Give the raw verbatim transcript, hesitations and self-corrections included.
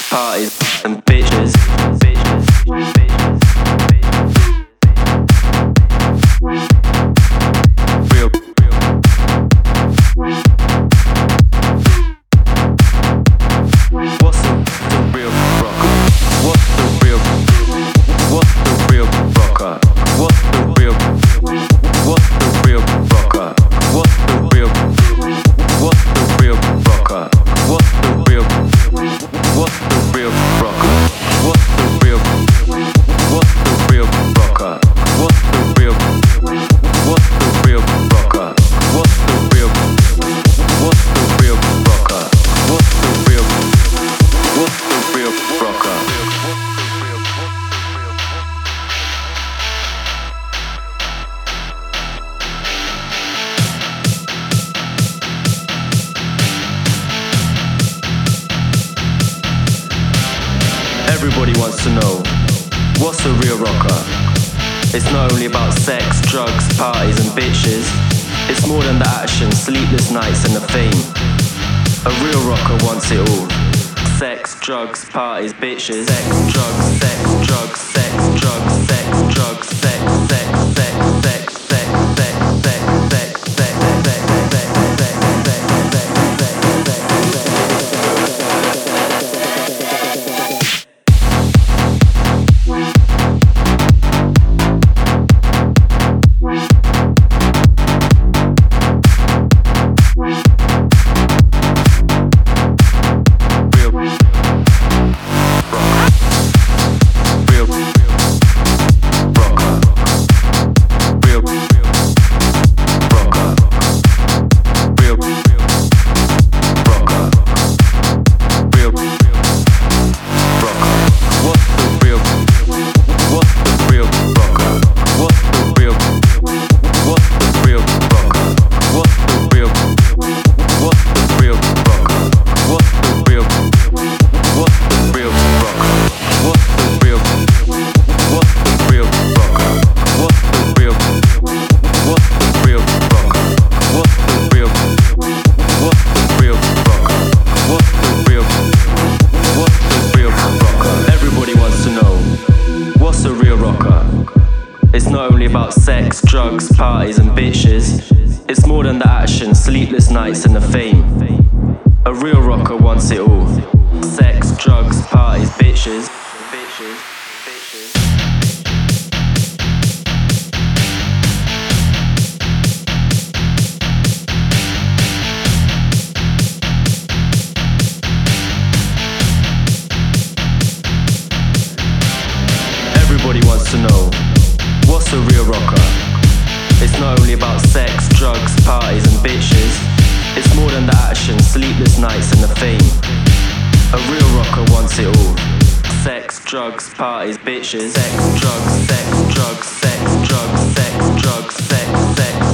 parties, and bitches. Bitches, bitches, bitches. Real, real. What's the, the real rocker? What's the real? What's the real rocker? What's the real? What's the real rocker? What's the real? What's the real rocker? What's the real? What's the real rocker? What's the real? What's the real rocker? What's the real? What's the real rocker? What's the real? What's the real rocker? What's the real? What's the real rocker? Everybody wants to know, what's a real rocker? It's not only about sex, drugs, parties and bitches. It's more than the action, sleepless nights and the fame. A real rocker wants it all. Sex, drugs, parties, bitches. Sex, drugs, sex, drugs, sex, drugs, sex, drugs, sex, sex, sex, sex, sex, sex, sex, sex, sex, sex, drugs, parties and bitches. It's more than the action, sleepless nights and the fame. A real rocker wants it all. Sex, drugs, parties, bitches. Bitches, bitches. Everybody wants to know, what's a real rocker? It's not only about sex, drugs, parties and bitches. It's more than the action, sleepless nights and the fame. A real rocker wants it all. Sex, drugs, parties, bitches. Sex, drugs, sex, drugs, sex, drugs, sex, drugs, sex, sex.